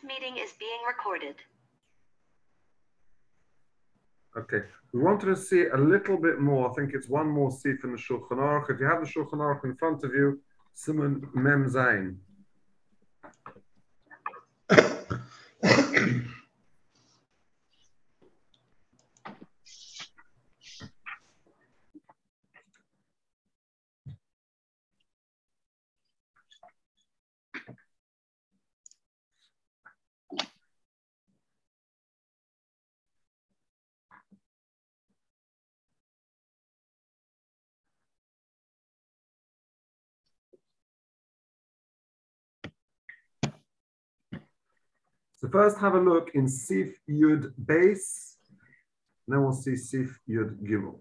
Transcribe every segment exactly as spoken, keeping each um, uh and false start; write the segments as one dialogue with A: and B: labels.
A: meeting is being recorded.
B: Okay, we wanted to see a little bit more. I think it's one more sif in the Shulchan Aruch. If you have the Shulchan Aruch in front of you, Siman Mem Zayin. So first have a look in Sif Yud Base, then we'll see Sif Yud Gimel.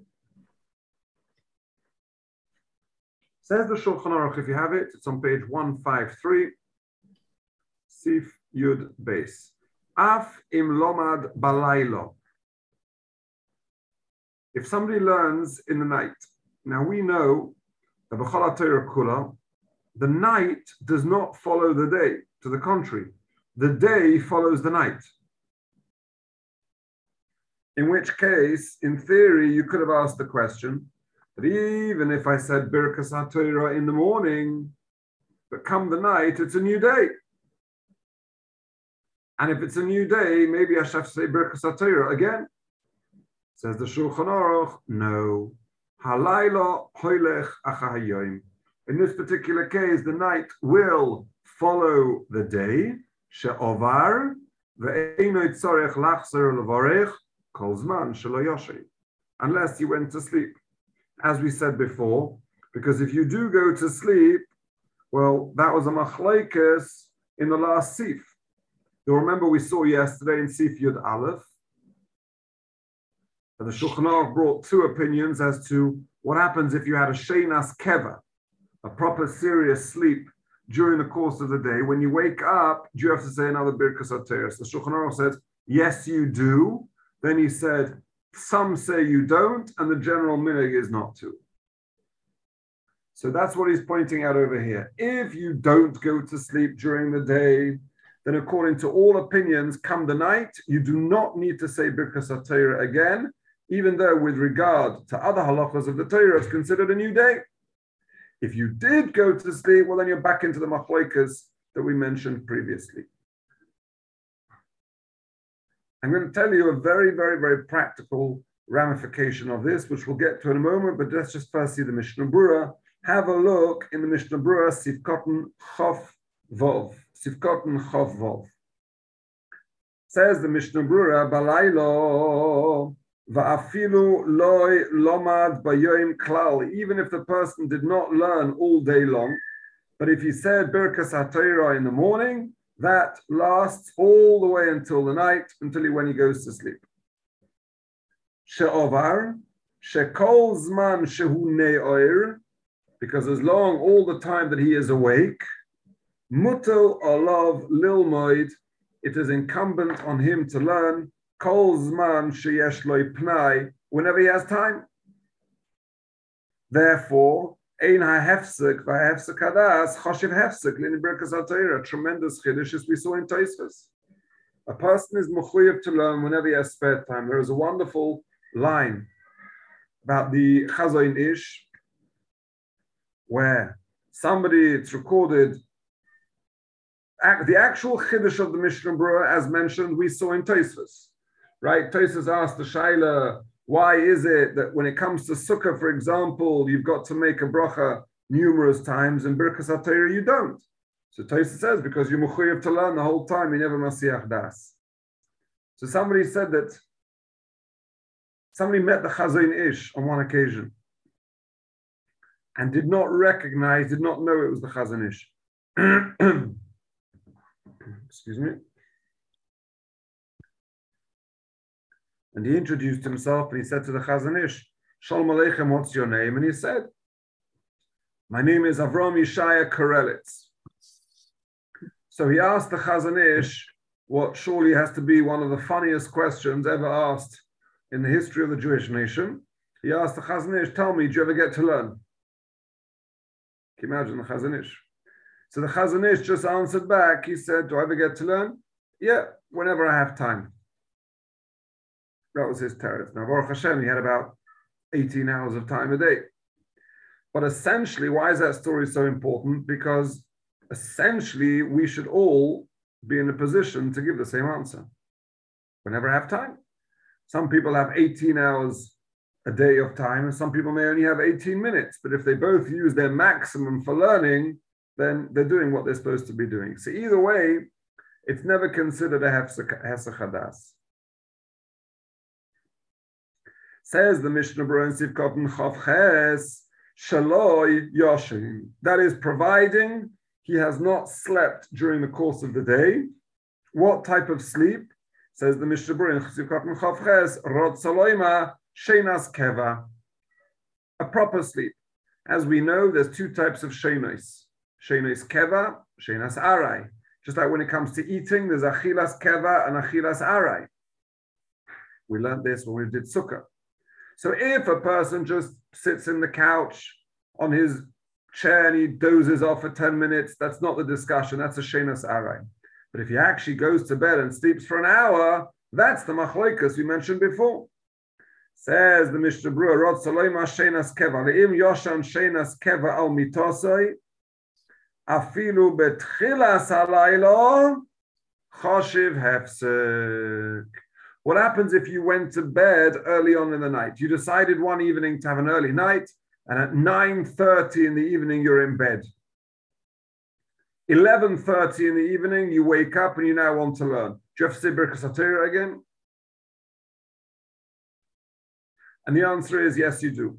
B: Says the Shulchan Aruch, if you have it, it's on page one fifty-three, Sif Yud Base. Af im lomad balaylo. If somebody learns in the night, now we know that b'chol haTorah kula, the night does not follow the day. To the contrary, the day follows the night. In which case, in theory, you could have asked the question that even if I said Birkas HaTorah in the morning, but come the night, it's a new day. And if it's a new day, maybe I should have to say Birkas HaTorah again. Says the Shulchan Aruch, no. Halayla hoylech acha hayoim. In this particular case, the night will follow the day. She'ovar ve'eino tzorech lachzer levarech kol zman shelo yoshev. Unless you went to sleep. As we said before, because if you do go to sleep, well, that was a machlekes in the last sif. You'll remember we saw yesterday in Sif Yud Aleph that the Shulchan Aruch brought two opinions as to what happens if you had a sheinas keva, a proper serious sleep during the course of the day. When you wake up, do you have to say another Birkas HaTorah? So the Shulchan Aruch said, yes, you do. Then he said, some say you don't, and the general minhag is not to. So that's what he's pointing out over here. If you don't go to sleep during the day, then according to all opinions, come the night, you do not need to say Birkas HaTorah again, even though with regard to other halachas of the Torah, it's considered a new day. If you did go to sleep, well, then you're back into the machlokas that we mentioned previously. I'm going to tell you a very, very, very practical ramification of this, which we'll get to in a moment, but let's just first see the Mishnah Berurah. Have a look in the Mishnah Berurah, Sivkoten Chof Vov. Sivkoten Chof Vov. Says the Mishnah Berurah, Balaylo va'afilu loy lomad bayoim klal. Even if the person did not learn all day long, but if he said Birkas HaTorah in the morning, that lasts all the way until the night, until he, when he goes to sleep. She'ovar, she'kol zman shehu ne'oir, because as long, all the time that he is awake, mutal olav lilmoid, it is incumbent on him to learn, kol zman sheyesh loy pnai, whenever he has time. Therefore, ein ha'hefsek v'ha'hefsek hadas choshev hefsek l'in Birkas HaTorah, tremendous chiddush as we saw in Tosfos. A person is mechuyev to learn whenever he has spare time. There is a wonderful line about the Chazon Ish, where somebody, it's recorded, the actual chiddush of the Mishnah Berurah, as mentioned, we saw in Tosfos, right? Tosfos asked the Shaila, why is it that when it comes to Sukkah, for example, you've got to make a bracha numerous times, and Birkas HaTorah you don't? So Tosfos says, because you're mechuyev to learn the whole time, you never masiach das. So somebody said that somebody met the Chazon Ish on one occasion and did not recognize, did not know it was the Chazon Ish. Excuse me. And he introduced himself and he said to the Chazon Ish, Shalom Aleichem, what's your name? And he said, my name is Avram Yeshaya Karelitz. So he asked the Chazon Ish what surely has to be one of the funniest questions ever asked in the history of the Jewish nation. He asked the Chazon Ish, tell me, do you ever get to learn? Can you imagine the Chazon Ish? So the Chazon Ish just answered back, he said, do I ever get to learn? Yeah, whenever I have time. That was his teretz. Now, Baruch Hashem, he had about eighteen hours of time a day. But essentially, why is that story so important? Because essentially, we should all be in a position to give the same answer. Whenever I have time. Some people have eighteen hours a day of time, and some people may only have eighteen minutes. But if they both use their maximum for learning, then they're doing what they're supposed to be doing. So either way, it's never considered a Hesach Hadas. Says the Mishnah Berurah in Sivkot Chav Ches, Shaloi Yoshin. That is, providing he has not slept during the course of the day. What type of sleep? Says the Mishnah Berurah in Sivkot Chav Ches, Rod Saloima Sheinas Keva. A proper sleep. As we know, there's two types of Sheinos. Sheinos Keva, Sheinas Arai. Just like when it comes to eating, there's Achilas Keva and Achilas Arai. We learned this when we did Sukkah. So if a person just sits in the couch on his chair and he dozes off for ten minutes, that's not the discussion, that's a Sheinas Arai. But if he actually goes to bed and sleeps for an hour, that's the Machloikas we mentioned before. Says the Mishnah Berurah, Rod Saloima Sheinas Keva, Le'im Yoshan Sheinas Keva al Mitosoi, Afilu Betchilas Halaylo, Choshiv Hefsek. What happens if you went to bed early on in the night? You decided one evening to have an early night, and at nine thirty in the evening, you're in bed. eleven thirty in the evening, you wake up and you now want to learn. Do you have to say Birkas HaTorah again? And the answer is yes, you do.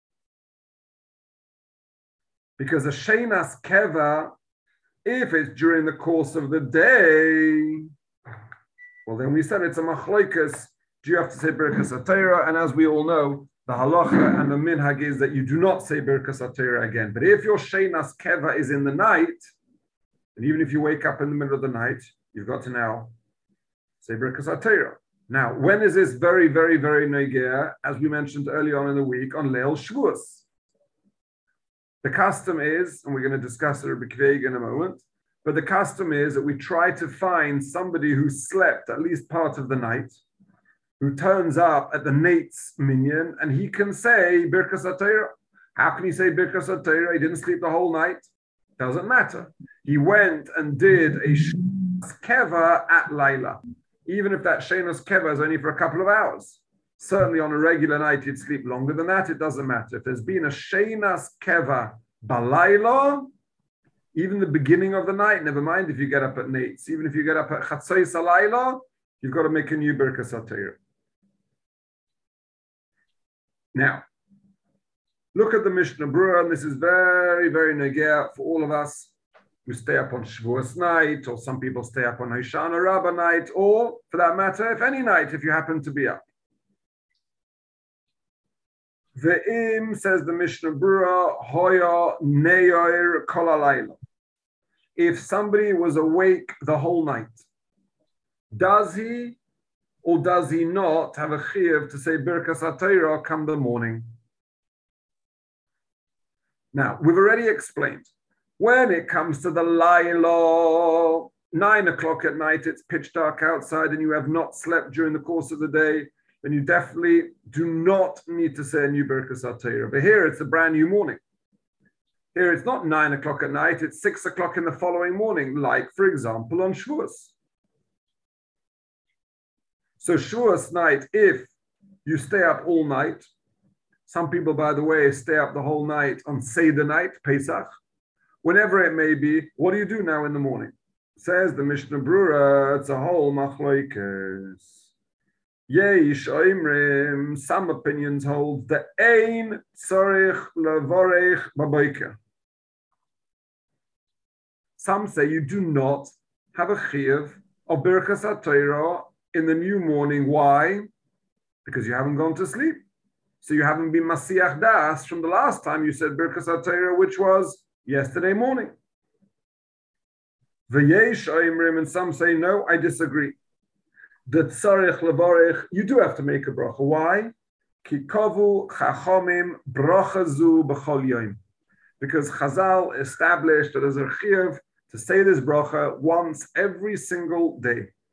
B: Because a Sheinas Keva, if it's during the course of the day, well, then we said it's a machloikas. Do you have to say Birkas HaTorah? And as we all know, the halacha and the minhag is that you do not say Birkas HaTorah again. But if your Sheinas Keva is in the night, and even if you wake up in the middle of the night, you've got to now say Birkas HaTorah. Now, when is this very, very, very negea? As we mentioned early on in the week, on Leil Shavuos. The custom is, and we're going to discuss it in a moment, but the custom is that we try to find somebody who slept at least part of the night, who turns up at the Nate's minyan, and he can say Birkas HaTorah. How can he say Birkas HaTorah? He didn't sleep the whole night. Doesn't matter. He went and did a Sheinas Keva at Laila. Even if that Sheinas Keva is only for a couple of hours. Certainly on a regular night, you'd sleep longer than that. It doesn't matter. If there's been a Sheinas Keva Balayla, even the beginning of the night, never mind if you get up at Nates, even if you get up at Chatzos Halayla, you've got to make a new Birkas HaTorah. Now, look at the Mishnah Berurah, and this is very, very negea for all of us who stay up on Shavuos night, or some people stay up on Hoshana Rabbah night, or for that matter, if any night, if you happen to be up. Ve'im, says the Mishnah Berurah, hoya neyoir kol halayla. If somebody was awake the whole night, does he or does he not have a chiyuv to say Birkas HaTorah come the morning? Now, we've already explained, when it comes to the Laila, nine o'clock at night, it's pitch dark outside and you have not slept during the course of the day, then you definitely do not need to say a new Birkas HaTorah. But here it's a brand new morning. Here it's not nine o'clock at night, it's six o'clock in the following morning, like, for example, on Shavuos. So Shavuos night, if you stay up all night, some people, by the way, stay up the whole night on Seder night, Pesach, whenever it may be, what do you do now in the morning? Says the Mishnah Berurah, it's a whole machloikas. Yesh oimrim, some opinions hold the ein tzorich levorech baboker. Some say you do not have a chiyuv of Birkas HaTorah in the new morning. Why? Because you haven't gone to sleep. So you haven't been Masiach Das from the last time you said Birkas HaTorah, which was yesterday morning. V'yesh oimrim, and some say, no, I disagree. The tzarich levorech, you do have to make a bracha. Why? Ki kavu chachomim bracha zu b'chol yom. Because Chazal established that there's a chiyuv to say this bracha once every single day.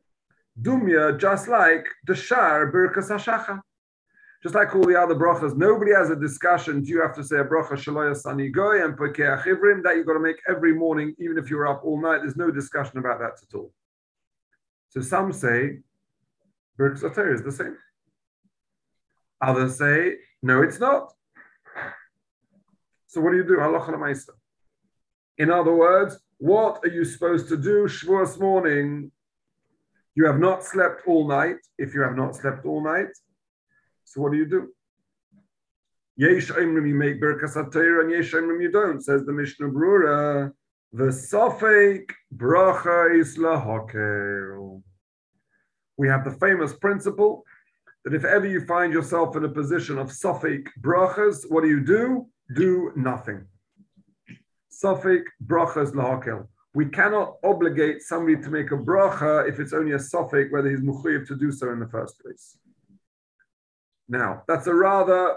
B: Dumya, just like the Shar Birkas Hashacha. Just like all the other brachas, nobody has a discussion. Do you have to say a bracha Shaloya Sani Goy and Pekeh Achivrim that you've got to make every morning, even if you're up all night? There's no discussion about that at all. So some say Birkas HaTorah is the same. Others say, no, it's not. So what do you do? Halacha l'maisa. In other words, what are you supposed to do Shavuos morning? You have not slept all night. If you have not slept all night, so what do you do? Yesh Omrim, you make Birkas HaTorah, and Yesh Omrim, you don't, says the Mishnah Brura. V'sofek bracha is lahakel. We have the famous principle that if ever you find yourself in a position of sofek brachas, what do you do? Do nothing. Sofek brachas lahakel. We cannot obligate somebody to make a bracha if it's only a sofek, whether he's mechuyev to do so in the first place. Now, that's a rather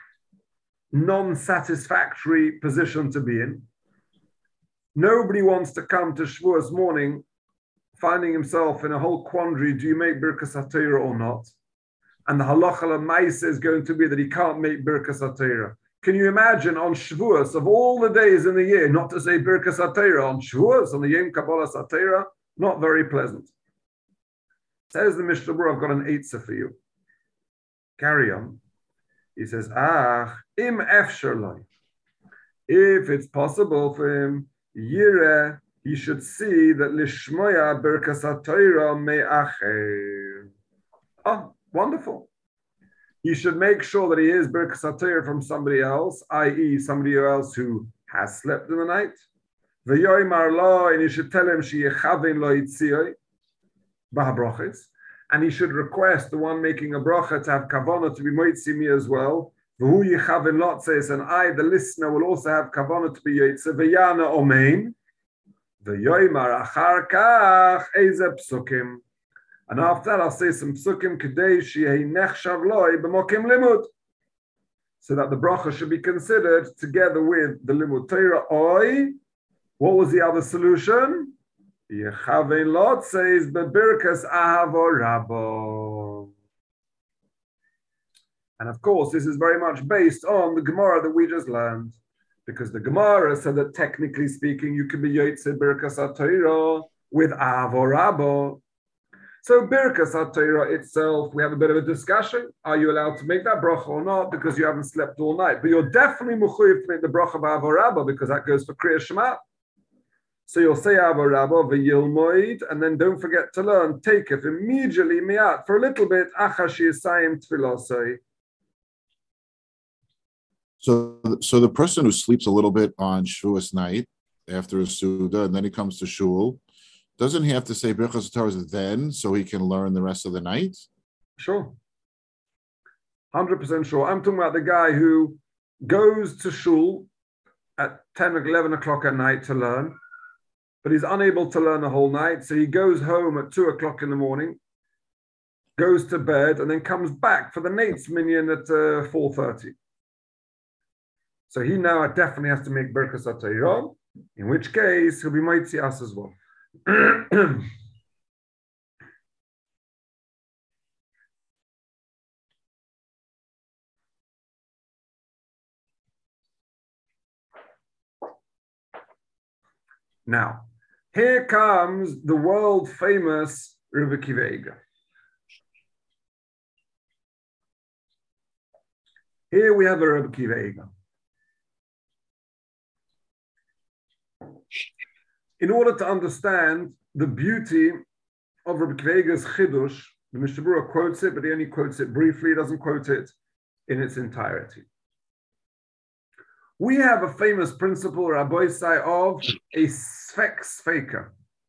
B: non-satisfactory position to be in. Nobody wants to come to Shavuos morning finding himself in a whole quandary, do you make Birkas HaTorah or not? And the halacha l'maisa is going to be that he can't make Birkas HaTorah. Can you imagine on Shavuos, of all the days in the year, not to say Birkas HaTorah, on Shavuos, on the Yom Kabbalas HaTorah? Not very pleasant. Says the Mishnah Berurah, I've got an eitzah for you. Carry on. He says, Ah, im efshar loy. If it's possible for him, yireh, he should see that lishmoya Birkas HaTorah me'acher. Oh, wonderful. He should make sure that he is Birkas HaTorah from somebody else, that is somebody else who has slept in the night. V'yoymar lo, and he should tell him sheyechavein lo yitziyoi b'habrachos. And he should request the one making a bracha to have kavanah to be moitzi me as well. V'hu yechaven lot says, and I, the listener, will also have kavanah to be yotze. V'yana omein. V'yoymar achar kach eze psukim. And after that, I'll say some psukim kedei sheyeh nechshav loy b'mokim limud, so that the bracha should be considered together with the limud Torah. Oi, what was the other solution? Yechavein lot says bebirkas ahavo rabo. And of course, this is very much based on the Gemara that we just learned, because the Gemara said that technically speaking, you can be yotze birkas HaTorah with ahavo rabo. So Birkas HaTorah itself, we have a bit of a discussion. Are you allowed to make that bracha or not? Because you haven't slept all night. But you're definitely mechuyev to make the bracha b'Avo Rabba, because that goes for Kriya Shema. So you'll say Avo Rabba v'yilmoid, and then don't forget to learn take it immediately miat for a little bit. Achash yisayim tefilosai.
A: So, so the person who sleeps a little bit on Shavuos night after a Suda, and then he comes to Shul, doesn't he have to say Birkas HaTorah then so he can learn the rest of the night?
B: Sure. one hundred percent sure. I'm talking about the guy who goes to Shul at ten or eleven o'clock at night to learn, but he's unable to learn the whole night. So he goes home at two o'clock in the morning, goes to bed, and then comes back for the Nate's minyan at uh, four thirty. So he now definitely has to make Birkas HaTorah, in which case he'll be Moitzi us as well. Now, here comes the world famous Rebbe Akiva Eiger. Here we have a Rebbe Akiva Eiger. In order to understand the beauty of Rebbe Akiva Eiger's Chidush, the Mishnah Berurah quotes it, but he only quotes it briefly, he doesn't quote it in its entirety. We have a famous principle, Rabbi Sai, of a sfek sfeika.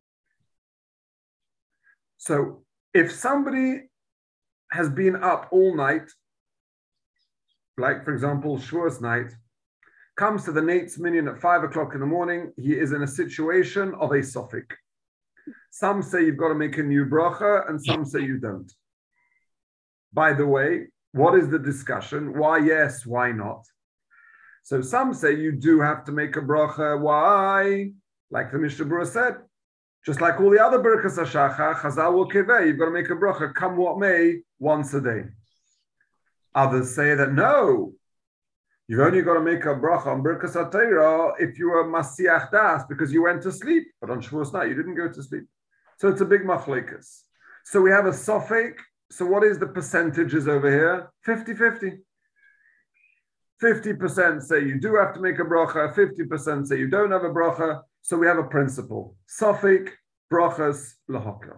B: So if somebody has been up all night, like for example, Shavuos night, comes to the Nate's minyan at five o'clock in the morning, he is in a situation of a sofek. Some say you've got to make a new bracha, and some say you don't. By the way, what is the discussion? Why yes, why not? So some say you do have to make a bracha. Why? Like the Mishnah Berurah said, Just like all the other Birkas HaShachar, Chazal will kiveh, you've got to make a bracha, come what may, once a day. Others say that no, you've only got to make a bracha on Birkas HaTorah if you were Masiach Das, because you went to sleep. But on Shavuos night, you didn't go to sleep. So it's a big machlekes. So we have a sofek. So what is the percentages over here? fifty-fifty. fifty percent say you do have to make a bracha, fifty percent say you don't have a bracha. So we have a principle. Sofek, brachas, lahokah.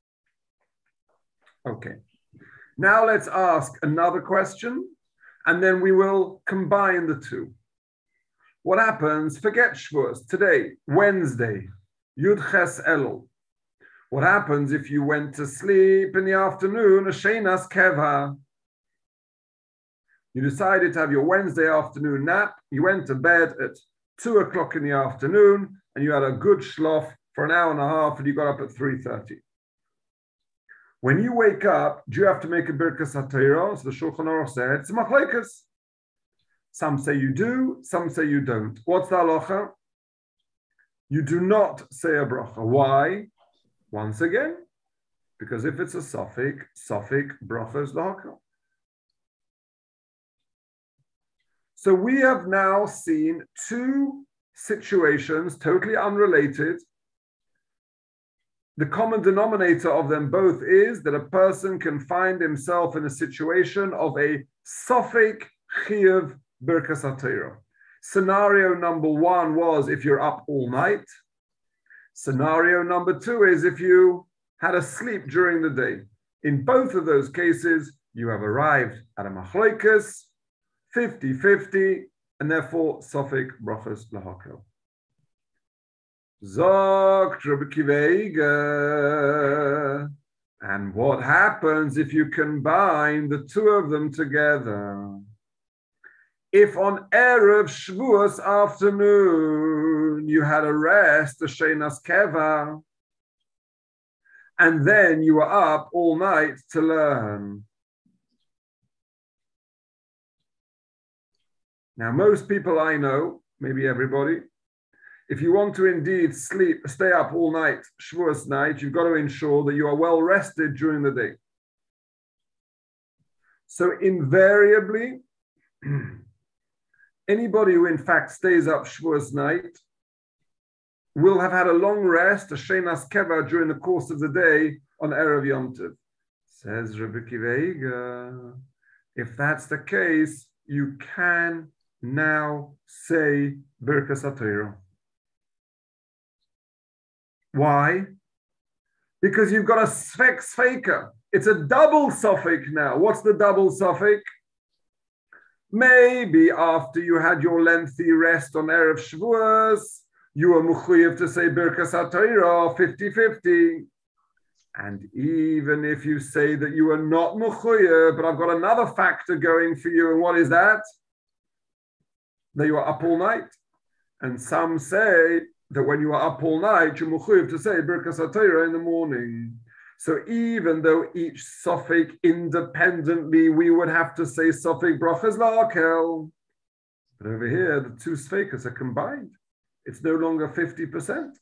B: Okay. Now let's ask another question, and then we will combine the two. What happens? Forget Shavuos. Today, Wednesday, Yud Ches Elul. What happens if you went to sleep in the afternoon, a Sheinas Keva? You decided to have your Wednesday afternoon nap. You went to bed at two o'clock in the afternoon, and you had a good shlof for an hour and a half, and you got up at three thirty. When you wake up, do you have to make a Birkas HaTorah? So the Shulchan Aruch said, it's a machlekes. Some say you do, some say you don't. What's the halacha? You do not say a bracha. Why? Once again, because if it's a sofek, sofek brachas lahakal. So we have now seen two situations, totally unrelated. The common denominator of them both is that a person can find himself in a situation of a sofek chiyuv birkas HaTorah. Scenario number one was if you're up all night. Scenario number two is if you had a sleep during the day. In both of those cases, you have arrived at a machlokes, fifty-fifty, and therefore sofek brachas lahakal. Zok Rabbi Akiva Eiger. And what happens if you combine the two of them together? If on Erev Shavuos afternoon you had a rest, a Sheinas Keva, and then you were up all night to learn. Now, most people I know, maybe everybody, if you want to indeed sleep, stay up all night, Shavuos night, you've got to ensure that you are well rested during the day. So invariably, anybody who in fact stays up Shavuos night will have had a long rest, a Sheinas Keva, during the course of the day on Erev Yom Tov. Says Rabbi Akiva Eiger, if that's the case, you can now say Birkas HaTorah. Why? Because you've got a sfek sfeika. It's a double suffix now. What's the double suffix? Maybe after you had your lengthy rest on Erev Shavuos, you were mechuyev to say Birkas HaTorah fifty-fifty. And even if you say that you are not mechuyev, but I've got another factor going for you, and what is that? That you are up all night. And some say that when you are up all night, you're mechuyev to say Birkas HaTorah in the morning. So even though each suffix independently, we would have to say suffix brachas la'akel, but over here, the two sfeikas are combined. It's no longer fifty percent.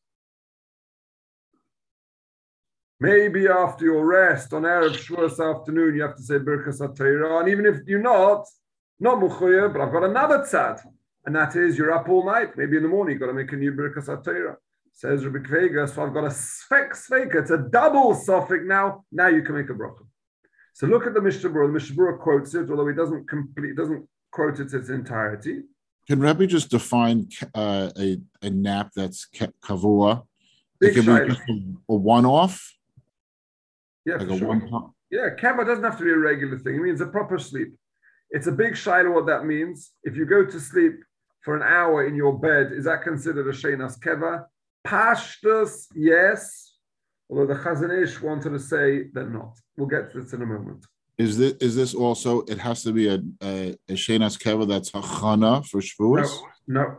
B: Maybe after your rest on Erev Shavuos afternoon, you have to say Birkas HaTorah, and even if you're not, not mechuyev, but I've got another tzad, and that is you're up all night. Maybe in the morning, you've got to make a new Birkas HaTorah. Says Rabbi Akiva Eiger, so I've got a sfek sfeika. It's a double suffix now. Now you can make a bracha. So look at the Mishnah Berurah. The Mishnah Berurah quotes it, although he doesn't complete, doesn't quote it in its entirety.
A: Can Rabbi just define uh, a, a nap that's kavua?
B: Big
A: it can be just a, a one-off?
B: Yeah,
A: like
B: for
A: a
B: sure.
A: one-time?
B: Yeah, kava doesn't have to be a regular thing. It means a proper sleep. It's a big shaila what that means. If you go to sleep for an hour in your bed, is that considered a sheinas keva? Pashtus, yes. Although the Chazon Ish wanted to say that not. We'll get to this in a moment.
A: Is this is this also? It has to be a a, a sheinas keva that's hachana for Shavuos.
B: No, no.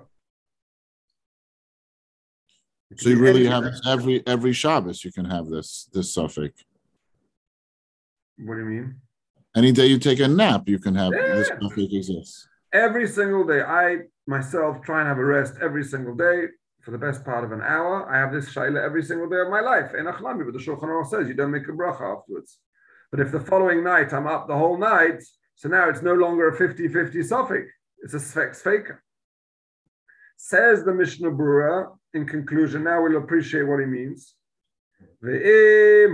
A: So you really have this every every Shabbos. You can have this this suffix.
B: What do you mean?
A: Any day you take a nap, you can have
B: yeah.
A: this suffix exists.
B: Every single day. I myself try and have a rest every single day for the best part of an hour. I have this shayla every single day of my life. In Achlami, but the Shulchan Aruch says you don't make a bracha afterwards. But if the following night I'm up the whole night, so now it's no longer a fifty-fifty suffix. It's a sfek sfeika. Says the Mishnah Berurah in conclusion. Now we'll appreciate what he means. This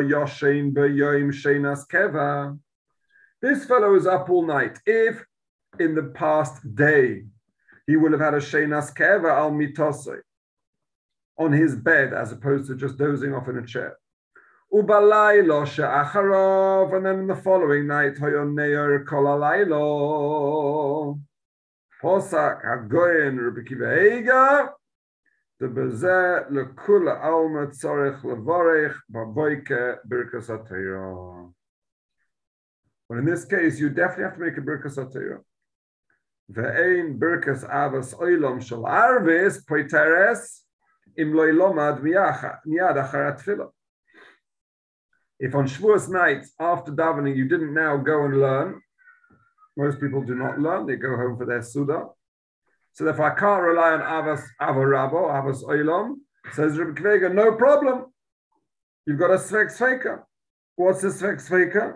B: fellow is up all night. If in the past day he would have had a sheinas keva al mitosei on his bed as opposed to just dozing off in a chair. Ubalaylo she'acharov, and then in the following night hoyon neir kol alaylo posak hagoyen Rabbi Akiva Eiger the bezeh lekula alma tzorech levorech baboike birkas hatayra. But in this case, you definitely have to make a birkas hatayra. Ve'ein birkas avas oilom shel arvis poiteres im lo ilomad miyad achar tefillah. If on Shavuos night after davening you didn't now go and learn, most people do not learn; they go home for their suda. So if I can't rely on avas avarabo, avas oilom, says Rabbi Akiva Eiger, no problem. You've got a svek sveka. What's a svek sveka?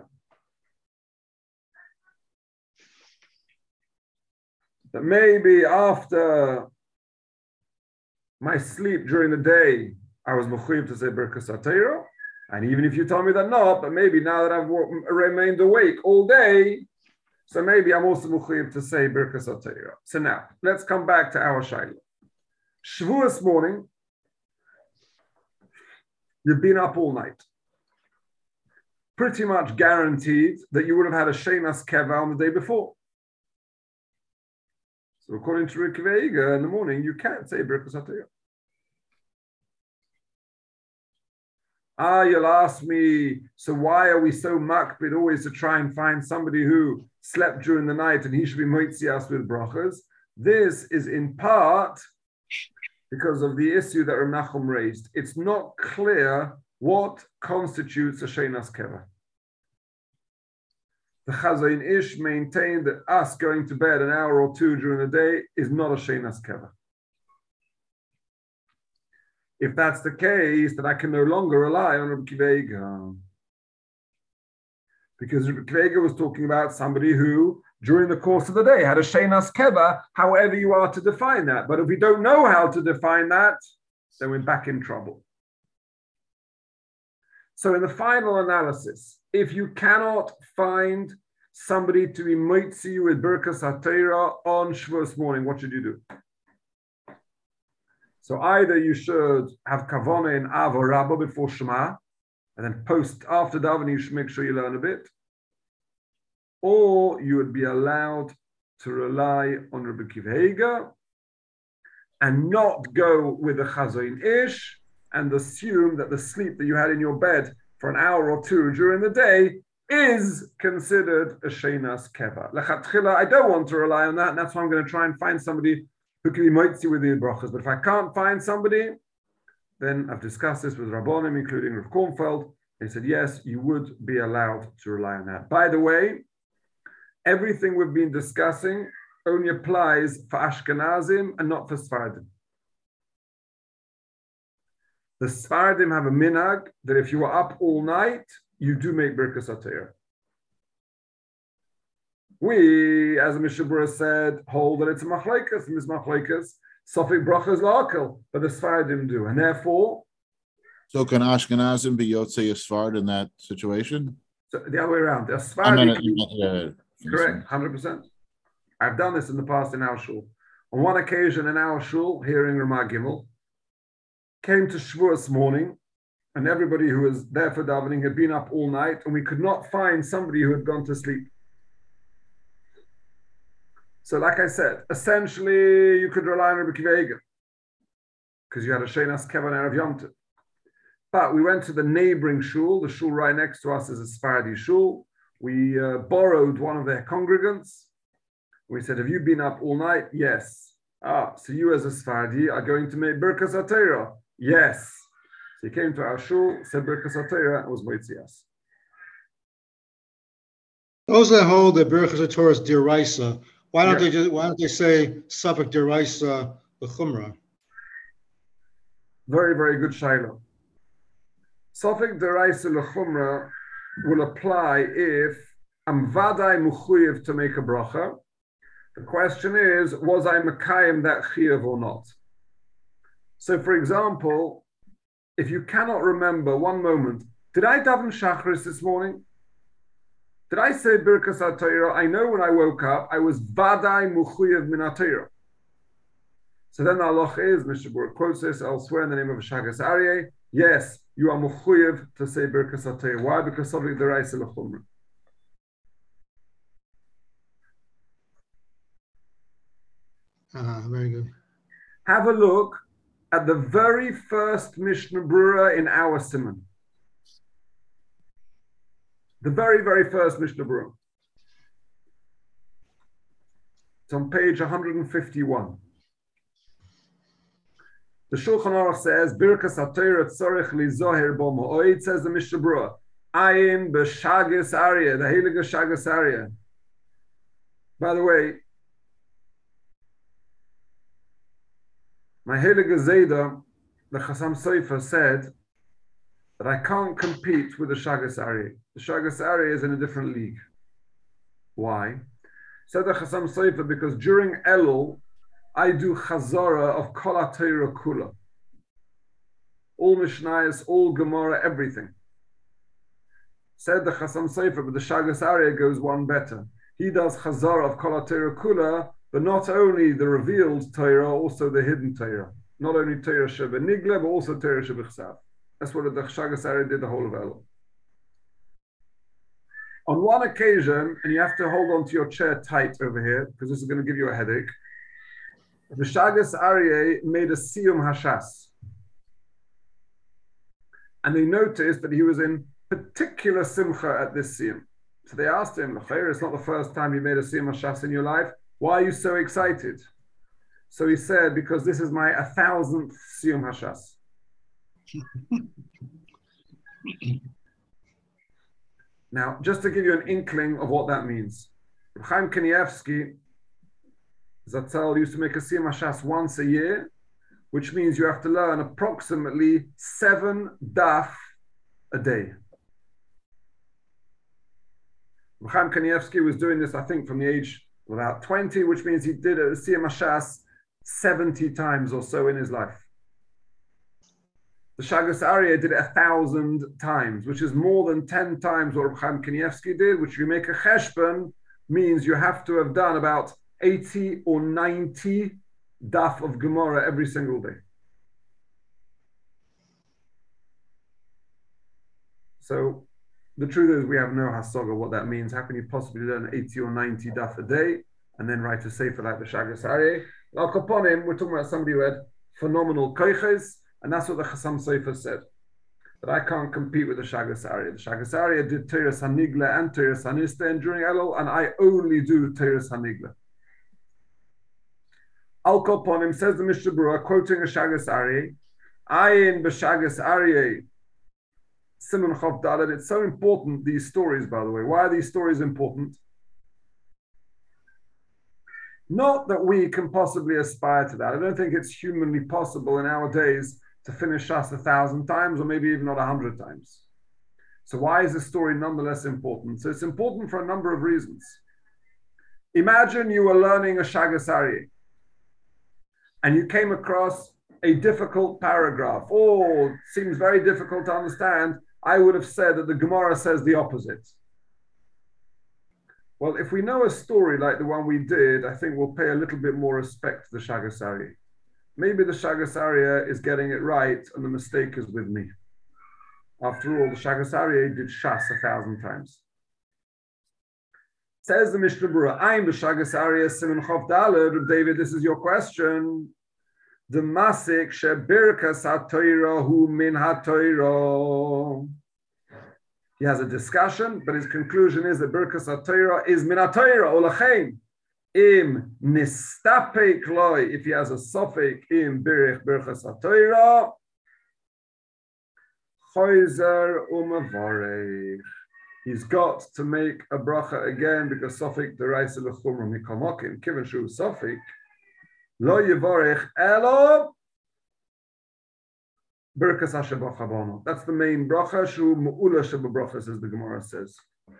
B: That maybe after my sleep during the day, I was mechuyev to say birkas hatayra, and even if you tell me that not, but maybe now that I've remained awake all day, so maybe I'm also mechuyev to say birkas hatayra. So now let's come back to our shayla. Shavuos morning, you've been up all night. Pretty much guaranteed that you would have had a sheinas keva on the day before. So according to Rabbi Akiva Eiger, in the morning you can't say birkas hatayra. Ah, you'll ask me, so why are we so makpid always to try and find somebody who slept during the night and he should be moitzi us with brachas? This is in part because of the issue that Rav Nachum raised. It's not clear what constitutes a sheinas keva. The Chazayin Ish maintained that us going to bed an hour or two during the day is not a sheinas keva. If that's the case, then I can no longer rely on Rabbi Akiva Eiger. Because Rabbi Akiva Eiger was talking about somebody who, during the course of the day, had a sheinas keva, however you are to define that. But if we don't know how to define that, then we're back in trouble. So in the final analysis, if you cannot find somebody to be moitzi with birkas hatayra on Shavuos morning, what should you do? So either you should have kavona in Av or Rabba before Shema, and then post after davening you should make sure you learn a bit, or you would be allowed to rely on Rabbi Akiva Eiger and not go with the Chazayin Ish and assume that the sleep that you had in your bed for an hour or two during the day is considered a sheinas keva. Lechatchila, I don't want to rely on that, and that's why I'm going to try and find somebody who can be moitzi with the brachas. But if I can't find somebody, then I've discussed this with Rabbonim, including Rav Kornfeld. They said, yes, you would be allowed to rely on that. By the way, everything we've been discussing only applies for Ashkenazim and not for Sfardim. The Sfardim have a minhag that if you are up all night, you do make birkas hatayra. We, as the Mishnah Berurah said, hold that it's a machlekes, and this machlekes, sofik bracha is la'akel, but the Sfardim do, and therefore.
A: So can Ashkenazim be yotzei Sfard in that situation?
B: So the other way around, the Sfardim.
A: Yeah,
B: correct, one hundred percent. I've done this in the past in our shul. On one occasion in our shul, here in Ramah Gimel, came to Shavuos morning, and everybody who was there for davening had been up all night, and we could not find somebody who had gone to sleep. So like I said, essentially you could rely on Rabbi Akiva Eiger because you had a sheinas keva and Erev Yom Tov. But we went to the neighboring shul. The shul right next to us is a Sephardi shul. We uh, borrowed one of their congregants. We said, have you been up all night? Yes. Ah, so you as a Sephardi are going to make birkas hatayra? Yes. So he came to our shul, said birkas hatayra, and was moitzi us.
C: Those that hold that birkas hatayra is deraisa, why don't
B: yeah.
C: they just why don't they say safek deraisa the chumrah?
B: Very, very good Shaila. Sofik deraisa lechumra will apply if I'm vadai muchuyev to make a bracha. The question is, was I mekayim that chiyuv or not? So, for example, if you cannot remember one moment, did I daven Shachris this morning? Did I say Birkas HaTorah? I know when I woke up, I was vadai muchuyev min HaTorah. So then the halach is, Mister Bura quotes this elsewhere in the name of Shagas Aryeh. Yes, you are muchuyev to say Birkas HaTorah. Why? Because of the deraisa lechumra.
C: Uh, very good.
B: Have a look at the very first Mishnah Brura in our Siman. The very, very first Mishnah Brura. It's on page one hundred fifty-one. The Shulchan Aruch says, Birkas HaTorah tzorich lizoher bo mo'oid, says the Mishnah Brura. Ayin b'shagas Aryeh, the Heilige Shagas Aryeh. By the way, my Heilige Zayda, the Chassam Sofer, said that I can't compete with the Shagas Aryeh. The Shagas Aryeh is in a different league. Why? Said the Chassam Sofer, because during Elul, I do Chazara of Kol HaTorah Kula. All Mishnayos, all Gemara, everything. Said the Chassam Sofer, but the Shagas Aryeh goes one better. He does Chazara of Kol HaTorah Kula, but not only the revealed Torah, also the hidden Torah. Not only Torah Sheba Nigla, but also Torah Sheba Chsav. That's what the Shagas Aryeh did the whole of Elul. On one occasion, and you have to hold on to your chair tight over here, because this is going to give you a headache, the Shagas Aryeh made a Siyum Hashas. And they noticed that he was in particular simcha at this Siyum. So they asked him, it's not the first time you made a Siyum Hashas in your life. Why are you so excited? So he said, because this is my a thousandth Siyum Hashas. Now, just to give you an inkling of what that means, Chaim Kanievsky, Zatzal used to make a Siyum Hashas once a year, which means you have to learn approximately seven daf a day. Chaim Kanievsky was doing this, I think, from the age of about twenty, which means he did a Siyum Hashas seventy times or so in his life. The Shagas Aryeh did it a thousand times, which is more than ten times what Chaim Kanievsky did, which, if you make a cheshbon, means you have to have done about eighty or ninety daf of Gemara every single day. So the truth is, we have no hasaga what that means. How can you possibly learn eighty or ninety daf a day and then write a sefer like the Shagas Aryeh? Al Kaponim, we're talking about somebody who had phenomenal koiches, and that's what the Chassam Sofer said. That I can't compete with the Shagas Aryeh. The Shagas Aryeh did Teres Hanigla and Teres Hanisten during Elul, and I only do Teres Hanigla. Al Kaponim, says the Mishnah Brura, quoting a Shagas Aryeh, Ayin b'Shagas Aryeh, Simon Chav Dalet. It's so important, these stories, by the way. Why are these stories important? Not that we can possibly aspire to that. I don't think it's humanly possible in our days to finish Shas a thousand times, or maybe even not a hundred times. So why is this story nonetheless important? So it's important for a number of reasons. Imagine you were learning a Shagas Aryeh, and you came across a difficult paragraph, or seems very difficult to understand. I would have said that the Gemara says the opposite. Well, if we know a story like the one we did, I think we'll pay a little bit more respect to the Shagas Aryeh. Maybe the Shagas Aryeh is getting it right, and the mistake is with me. After all, the Shagas Aryeh did Shas a thousand times. Says the Mishnah Brura, I'm the Shagas Aryeh, Simon Chav Dalet. David, this is your question. The Masik she Birkas HaTorah hu min HaTorah. He has a discussion, but his conclusion is that Birkas HaTorah is min HaTorah, olachein. Im nistapek loy, if he has a suffix in Birch Birkas HaTorah, choizer umavarech. He's got to make a bracha again because suffix deraisa lechumra mikomokim. Given shu suffix, lo yivarech elo Birkas Hashabachabano. That's the main bracha. Shu Mu'ula Shababrachas, as the Gemara says.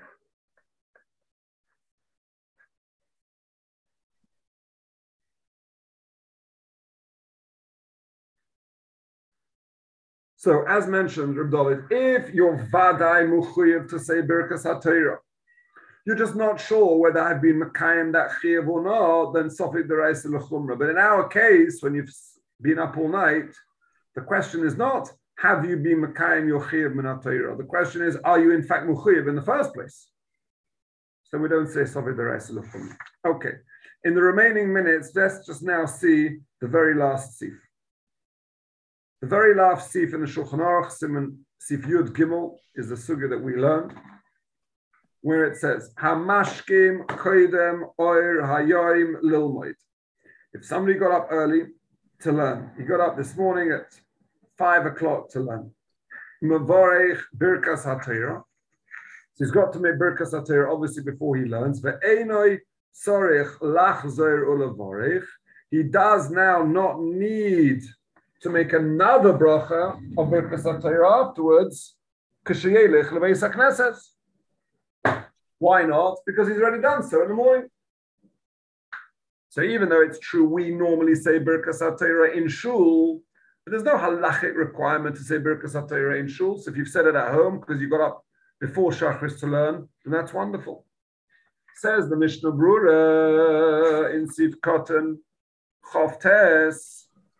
B: So, as mentioned, Reb David, if you're Vadai Muchuyev to say Birkas HaTorah, you're just not sure whether I've been Makayim that Chiyav or not, then Sofik Deraisa L'Chumra. But in our case, when you've been up all night, the question is not, have you been Makayim your Chiyav Min HaTorah? The question is, are you in fact Muchuyev in the first place? So we don't say Sofik Deraisa L'Chumra. Okay. In the remaining minutes, let's just now see the very last Sif. The very last Sif in the Shulchan Aruch, Siman Sif Yud Gimel, is the sugya that we learned, where it says, Hamashkim koidem oir hayoim lilmoid. If somebody got up early to learn, he got up this morning at five o'clock to learn. Mavorech birkas haTorah. So he's got to make birkas haTorah obviously before he learns. Ve'enoi sorech lachzer ulavorech. He does now not need to make another bracha of birkas haTorah afterwards. K'sheyelech lebeis hakneses. Why not? Because he's already done so in the morning. So even though it's true, we normally say Birkas HaTorah in shul, but there's no halachic requirement to say Birkas HaTorah in shul. So if you've said it at home because you got up before Shachris to learn, then that's wonderful. Says the Mishnah Brura in Sif Cotton, Chof Tes,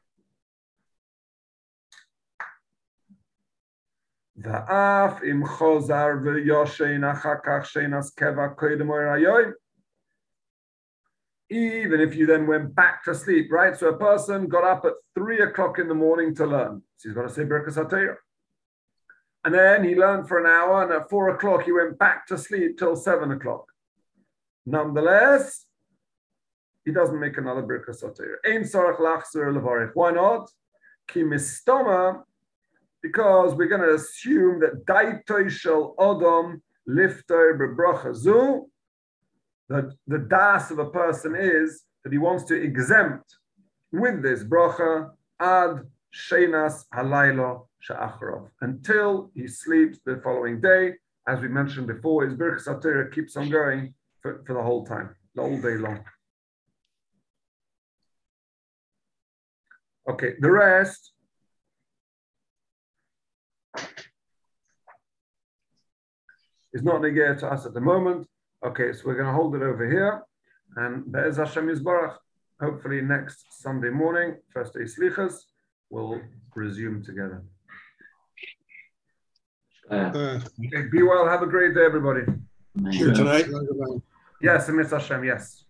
B: Va'af im chozar v'yoshein achakach sheinas keva koidem oir hayoim. Even if you then went back to sleep, right? So a person got up at three o'clock in the morning to learn. So he's got to say Birkas HaTorah. And then he learned for an hour, and at four o'clock he went back to sleep till seven o'clock. Nonetheless, he doesn't make another Birkas HaTorah. Ein sarach lachzer levarich. Why not? Ki mistoma. Because we're going to assume that daitoi shel odom lifter bebracha zu, that the das of a person is that he wants to exempt with this bracha ad sheinas halaylo sha'acharov, until he sleeps the following day. As we mentioned before, his Birkas HaTorah keeps on going for, for the whole time, the whole day long. Okay, the rest is not negate to us at the moment. Okay, so we're going to hold it over here. And Be'ez Hashem Yisbarach, hopefully next Sunday morning, first day Slichas, we'll resume together.
C: Uh,
B: Okay, be well. Have a great day, everybody.
C: Sure, tonight.
B: Yes, Mister Hashem, yes.